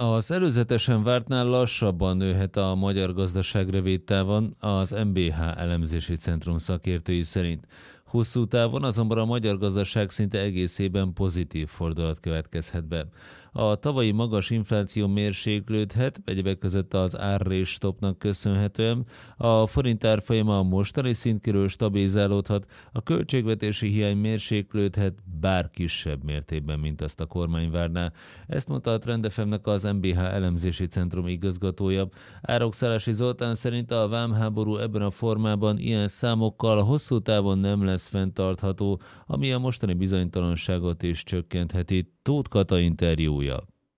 Az előzetesen vártnál lassabban nőhet a magyar gazdaság rövid távon, az MBH elemzési centrum szakértői szerint. Hosszú távon azonban a magyar gazdaság szinte egészében pozitív fordulat következhet be. A tavalyi magas infláció mérséklődhet, egyebek között az árrésstopnak köszönhetően, a forint árfolyama a mostani szint körül stabilizálódhat, a költségvetési hiány mérséklődhet, bár kisebb mértékben, mint azt a kormány várná. Ezt mondta a Trend FM-nek az MBH elemzési centrum igazgatója. Árokszállási Zoltán szerint a vámháború ebben a formában ilyen számokkal hosszú távon nem lesz fenntartható, ami a mostani bizonytalanságot is csökkentheti. Tóth Kata interjúja.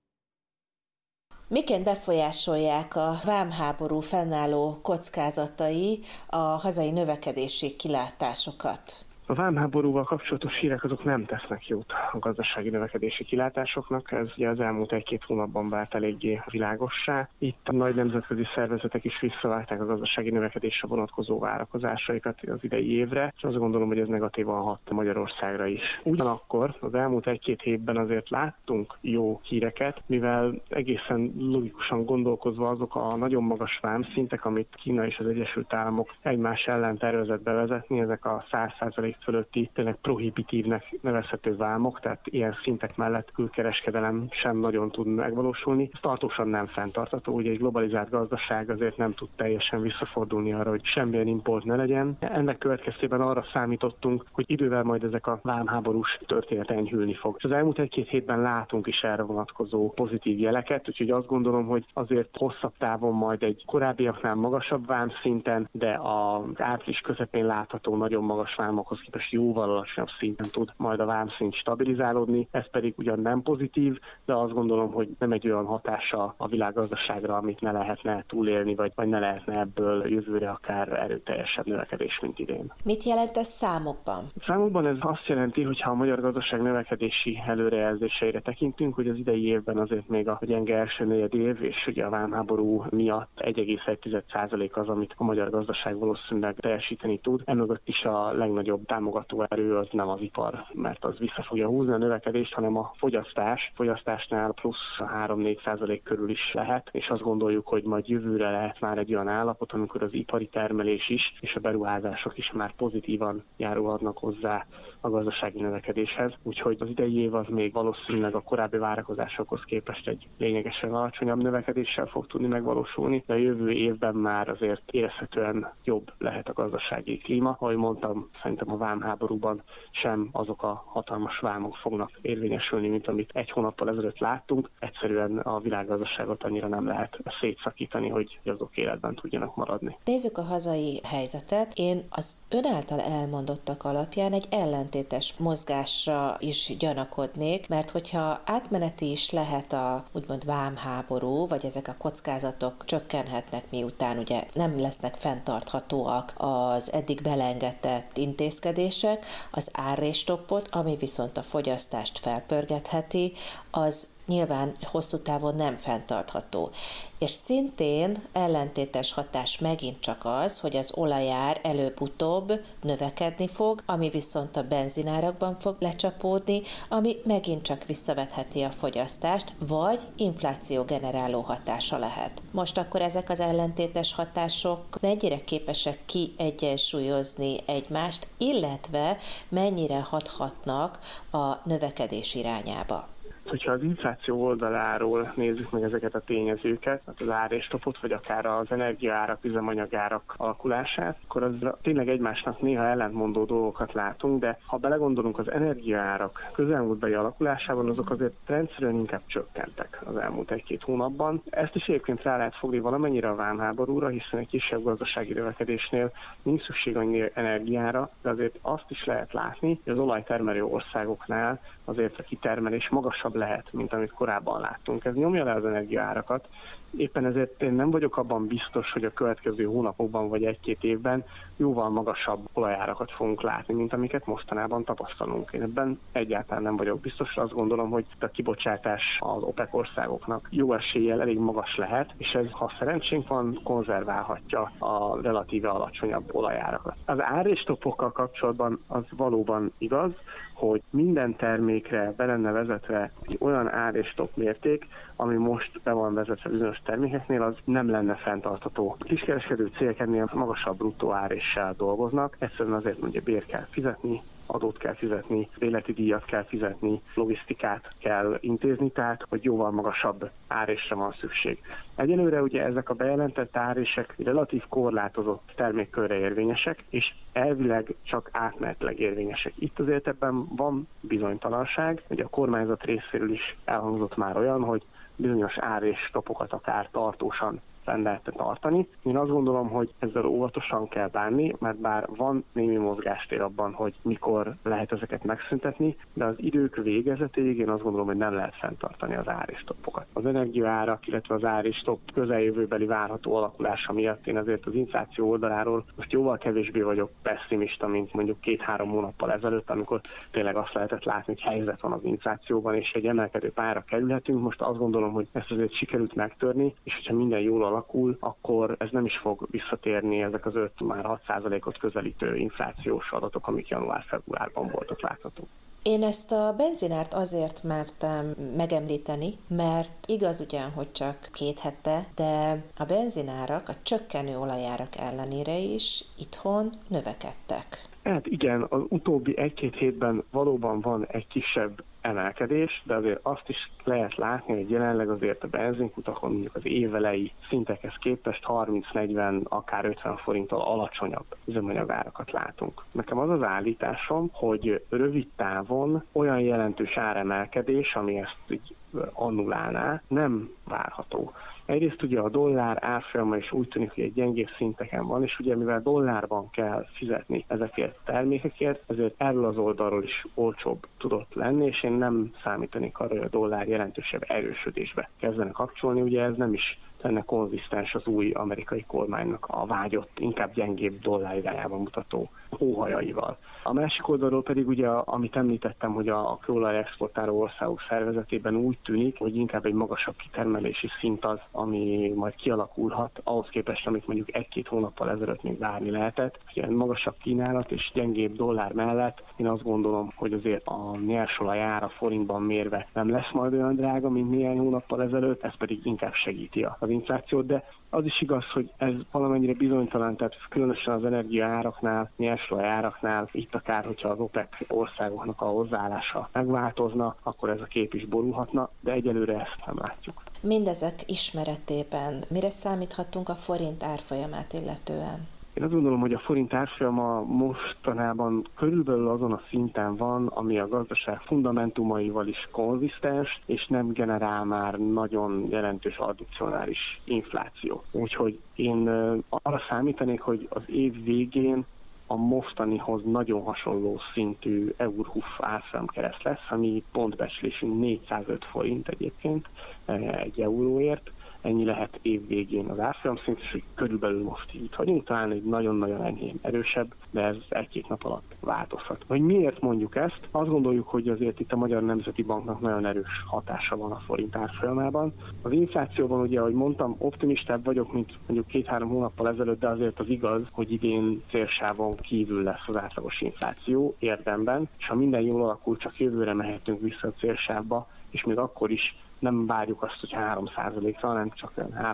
Miként befolyásolják a vámháború fennálló kockázatai a hazai növekedési kilátásokat? A vámháborúval kapcsolatos hírek azok nem tesznek jót a gazdasági növekedési kilátásoknak, ez ugye az elmúlt 1-2 hónapban vált eléggé világossá. Itt a nagy nemzetközi szervezetek is visszavágták a gazdasági növekedésre vonatkozó várakozásaikat az idei évre, és azt gondolom, hogy ez negatívan hat Magyarországra is. Ugyanakkor az elmúlt 1-2 évben azért láttunk jó híreket, mivel egészen logikusan gondolkozva azok a nagyon magas vámszintek, amit Kína és az Egyesült Államok egymás ellen tervezett bevezetni, ezek a 100% fölötti, tényleg prohibitívnek nevezhető vámok, tehát ilyen szintek mellett külkereskedelem sem nagyon tud megvalósulni. Ez tartósan nem fenntartható, ugye egy globalizált gazdaság azért nem tud teljesen visszafordulni arra, hogy semmilyen import ne legyen. Ennek következtében arra számítottunk, hogy idővel majd ezek a vámháborús történet enyhülni fog. És az elmúlt 1-2 hétben látunk is erre vonatkozó pozitív jeleket, úgyhogy azt gondolom, hogy azért hosszabb távon majd egy korábbiaknál magasabb vámszinten, de az április közepén látható nagyon magas vámokhoz képest jóval alacsonyabb szinten tud majd a vámszint stabilizálódni, ez pedig ugyan nem pozitív, de azt gondolom, hogy nem egy olyan hatása a világgazdaságra, amit ne lehetne túlélni, vagy ne lehetne ebből jövőre akár erőteljesebb növekedés, mint idén. Mit jelent ez számokban? Számokban ez azt jelenti, hogy ha a magyar gazdaság növekedési előrejelzéseire tekintünk, hogy az idei évben azért még a gyenge első negyed év, és ugye a vámháború miatt 1,1% az, amit a magyar gazdaság valószínűleg teljesíteni tud. Emögött is a legnagyobb támogató erő az nem az ipar, mert az vissza fogja húzni a növekedést, hanem a fogyasztás. Fogyasztásnál plusz 3-4% körül is lehet, és azt gondoljuk, hogy majd jövőre lehet már egy olyan állapot, amikor az ipari termelés is, és a beruházások is már pozitívan járulhatnak hozzá a gazdasági növekedéshez. Úgyhogy az idei év az még valószínűleg a korábbi várakozásokhoz képest egy lényegesen alacsonyabb növekedéssel fog tudni megvalósulni, de a jövő évben már azért érezhetően jobb lehet a gazdasági klíma. Ahogy mondtam, szerintem a vámháborúban sem azok a hatalmas vámok fognak érvényesülni, mint amit 1 hónappal ezelőtt láttunk. Egyszerűen a világgazdaságot annyira nem lehet szétszakítani, hogy azok életben tudjanak maradni. Nézzük a hazai helyzetet. Én az ön által elmondottak alapján egy ellentétes mozgásra is gyanakodnék, mert hogyha átmeneti is lehet a úgymond vámháború, vagy ezek a kockázatok csökkenhetnek, miután ugye nem lesznek fenntarthatóak az eddig belengedett intézkedések, az árrésstoppot, ami viszont a fogyasztást felpörgetheti, az nyilván hosszú távon nem fenntartható. És szintén ellentétes hatás megint csak az, hogy az olajár előbb-utóbb növekedni fog, ami viszont a benzinárakban fog lecsapódni, ami megint csak visszavetheti a fogyasztást, vagy infláció generáló hatása lehet. Most akkor ezek az ellentétes hatások mennyire képesek kiegyensúlyozni egymást, illetve mennyire hathatnak a növekedés irányába? Hogyha az infláció oldaláról nézzük meg ezeket a tényezőket, az árrésstopot, vagy akár az energiaárak, üzemanyagárak alakulását, akkor az tényleg egymásnak néha ellentmondó dolgokat látunk, de ha belegondolunk az energiaárak közelmúltbeli alakulásában, azok azért rendszerűen inkább csökkentek az elmúlt 1-2 hónapban. Ezt is egyébként rá lehet fogni valamennyire a vámháborúra, hiszen egy kisebb gazdasági növekedésnél nincs szükség annyi energiára, de azért azt is lehet látni, hogy az olajtermelő országoknál azért a kitermelés magasabb lehet, mint amit korábban láttunk. Ez nyomja le az energiaárakat. Éppen ezért én nem vagyok abban biztos, hogy a következő hónapokban vagy 1-2 évben jóval magasabb olajárakat fogunk látni, mint amiket mostanában tapasztalunk. Én ebben egyáltalán nem vagyok biztos. Azt gondolom, hogy a kibocsátás az OPEC országoknak jó eséllyel elég magas lehet, és ez, ha szerencsénk van, konzerválhatja a relatíve alacsonyabb olajárakat. Az árrésstoppokkal kapcsolatban az valóban igaz, hogy minden termékre be lenne vezetve egy olyan ár és stop mérték, ami most be van vezetve bizonyos termékeknél, az nem lenne fenntartható. A kiskereskedő cégek ennél magasabb bruttó áréssel dolgoznak, egyszerűen azért, hogy bért kell fizetni, adót kell fizetni, életi díjat kell fizetni, logisztikát kell intézni, tehát hogy jóval magasabb árésre van szükség. Egyelőre ugye ezek a bejelentett árések relatív korlátozott termékkörre érvényesek, és elvileg csak átmenetileg érvényesek. Itt azért ebben van bizonytalanság, hogy a kormányzat részéről is elhangzott már olyan, hogy bizonyos ár és stopokat akár tartósan fenn lehetne tartani. Én azt gondolom, hogy ezzel óvatosan kell bánni, mert bár van némi mozgástér abban, hogy mikor lehet ezeket megszüntetni, de az idők végezetéig én azt gondolom, hogy nem lehet fenntartani az ár és stoppokat. Az energiaárak, illetve az ár és stop közeljövőbeli várható alakulása miatt én azért az infláció oldaláról most jóval kevésbé vagyok pessimista, mint mondjuk 2-3 hónappal ezelőtt, amikor tényleg azt lehetett látni, hogy helyzet van az inflációban, és egy emelkedő pályára kerülhetünk. Most azt gondolom, hogy ezt azért sikerült megtörni, és hogyha minden jól alakul, akkor ez nem is fog visszatérni ezek az 5-6%-ot közelítő inflációs adatok, amik január-februárban voltak láthatók. Én ezt a benzinárt azért mertem megemlíteni, mert igaz ugyan, hogy csak 2 hete, de a benzinárak a csökkenő olajárak ellenére is itthon növekedtek. Hát igen, az utóbbi 1-2 hétben valóban van egy kisebb emelkedés, de azért azt is lehet látni, hogy jelenleg azért a benzinkutakon mondjuk az évelei szintekhez képest 30-40, akár 50 forinttal alacsonyabb üzemanyagárakat látunk. Nekem az az állításom, hogy rövid távon olyan jelentős áremelkedés, ami ezt így annulálná, nem várható. Egyrészt ugye a dollár árfolyama is úgy tűnik, hogy egy gyengébb szinteken van, és ugye mivel dollárban kell fizetni ezekért a termékekért, ezért erről az oldalról is olcsóbb tudott lenni, és én nem számítanék arra, hogy a dollár jelentősebb erősödésbe kezdene kapcsolni, ugye ez nem is lenne konzisztens az új amerikai kormánynak a vágyott, inkább gyengébb dollár irányában mutató óhajaival. A másik oldalról pedig ugye, amit említettem, hogy a kőolaj exportáló országok szervezetében úgy tűnik, hogy inkább egy magasabb kitermelési szint az, ami majd kialakulhat, ahhoz képest, amit mondjuk 1-2 hónappal ezelőtt még várni lehetett. Ugye magasabb kínálat és gyengébb dollár mellett én azt gondolom, hogy azért a nyersolaj ára forintban mérve nem lesz majd olyan drága, mint néhány hónappal ezelőtt, ez pedig inkább segíti az inflációt, de az is igaz, hogy ez valamennyire bizonytalan, tehát különösen az energiaáraknál, nyersolaj áraknál, itt akár, hogyha az OPEC országoknak a hozzáállása megváltozna, akkor ez a kép is borulhatna, de egyelőre ezt nem látjuk. Mindezek ismeretében mire számíthatunk a forint árfolyamát illetően? Én azt gondolom, hogy a forint árfolyama mostanában körülbelül azon a szinten van, ami a gazdaság fundamentumaival is konzisztens, és nem generál már nagyon jelentős addicionális infláció. Úgyhogy én arra számítanék, hogy az év végén a mostanihoz nagyon hasonló szintű EUR/HUF árfolyamkereszt lesz, ami pontbecslésünk 405 forint egyébként egy euróért. Ennyi lehet év végén az árfolyamszint, és hogy körülbelül most így vagyunk, talán egy nagyon-nagyon enyhén erősebb, de ez 1-2 nap alatt változhat. Hogy miért mondjuk ezt? Azt gondoljuk, hogy azért itt a Magyar Nemzeti Banknak nagyon erős hatása van a forint árfolyamában. Az inflációban ugye, ahogy mondtam, optimistább vagyok, mint mondjuk 2-3 hónappal ezelőtt, de azért az igaz, hogy idén célsávon kívül lesz az átlagos infláció érdemben, és ha minden jól alakul, csak jövőre mehetünk vissza a célsávba, és még akkor is nem várjuk azt, hogy 3%-ra, hanem csak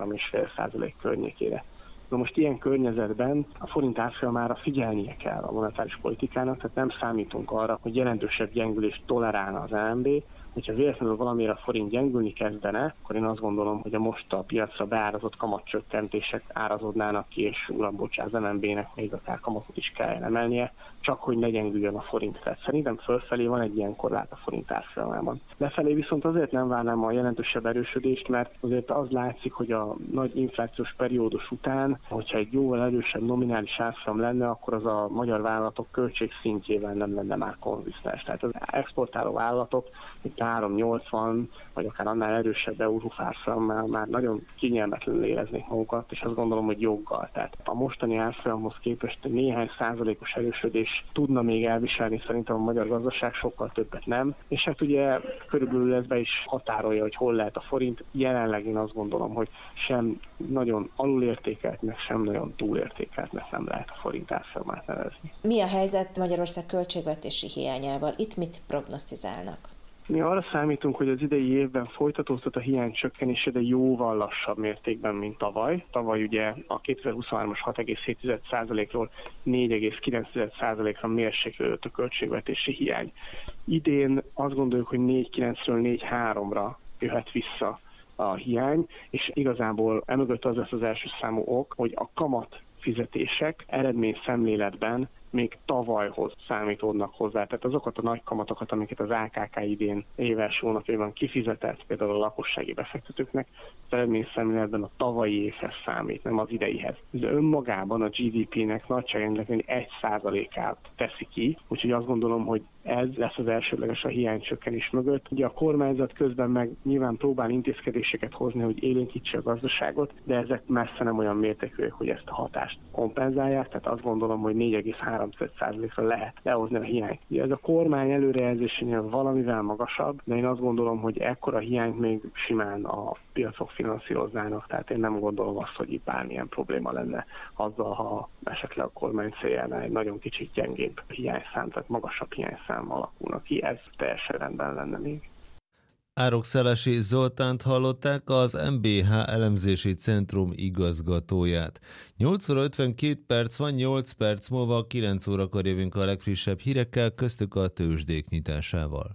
3,5% környékére. Na most ilyen környezetben a forint árfolyamára figyelnie kell a monetáris politikának, tehát nem számítunk arra, hogy jelentősebb gyengülést tolerálna az MNB. Hogyha véletlenül valamiért a forint gyengülni kezdene, akkor én azt gondolom, hogy a most a piacra beárazott kamatcsökkentések árazódnának ki, és uram, bocsánat, az MNB-nek még akár kamatot is kell emelnie, csak hogy ne gyengüljön a forint. Tehát szerintem fölfelé van egy ilyen korlát a forint árfolyamában. Lefelé viszont azért nem várnám a jelentősebb erősödést, mert azért az látszik, hogy a nagy inflációs periódus után, hogyha egy jóval erősebb nominális árfolyam lenne, akkor az a magyar vállalatok költségszintjével nem lenne már konzisztens. Tehát az exportáló vállalatok 3,80 vagy akár annál erősebb euróárfolyammal már nagyon kényelmetlenül éreznék magukat, és azt gondolom, hogy joggal. Tehát a mostani árfolyamhoz képest néhány százalékos erősödés tudna még elviselni szerintem a magyar gazdaság, sokkal többet nem. És hát ugye körülbelül ez be is határolja, hogy hol lehet a forint. Jelenleg én azt gondolom, hogy sem nagyon alulértékeltnek, sem nagyon túlértékeltnek nem lehet a forint árfolyamát nevezni. Mi a helyzet Magyarország költségvetési hiányával? Itt mit prognosztizálnak? Mi arra számítunk, hogy az idei évben folytatódhat a hiány csökkenése, de jóval lassabb mértékben, mint tavaly. Tavaly ugye a 2023-as 6,7%-ról 4,9%-ra mérséklődött a költségvetési hiány. Idén azt gondoljuk, hogy 4,9-ről 4,3-ra jöhet vissza a hiány, és igazából emögött az lesz az első számú ok, hogy a kamat fizetések eredményszemléletben még tavalyhoz számítódnak hozzá. Tehát azokat a nagy kamatokat, amiket az AKK idén éves hónapjában kifizetett, például a lakossági befektetőknek, az eredményszemléletben a tavalyi évhez számít, nem az ideihez. Ez önmagában a GDP-nek nagyságrendileg 1%-át teszi ki, úgyhogy azt gondolom, hogy ez lesz az elsődleges a hiánycsökkenés mögött. Ugye a kormányzat közben meg nyilván próbál intézkedéseket hozni, hogy élénkítse a gazdaságot, de ezek messze nem olyan mértékűek, hogy ezt a hatást kompenzálják, tehát azt gondolom, hogy 4,3%-ra lehet lehozni a hiányt. Ugye ez a kormány előrejelzésénél valamivel magasabb, de én azt gondolom, hogy ekkora hiányt még simán a piacok finanszíroznának, tehát én nem gondolom azt, hogy itt bármilyen probléma lenne azzal, ha esetleg a kormány céljánál egy nagyon kicsit gyengébb hiányszám, tehát magasabb hiányszám alakulnak ki, ez teljesen rendben lenne még. Árokszálasi Zoltánt hallották, az MBH elemzési centrum igazgatóját. 8 óra 52 perc van, 8 perc múlva 9 órakor jövünk a legfrissebb hírekkel, köztük a tőzsdék nyitásával.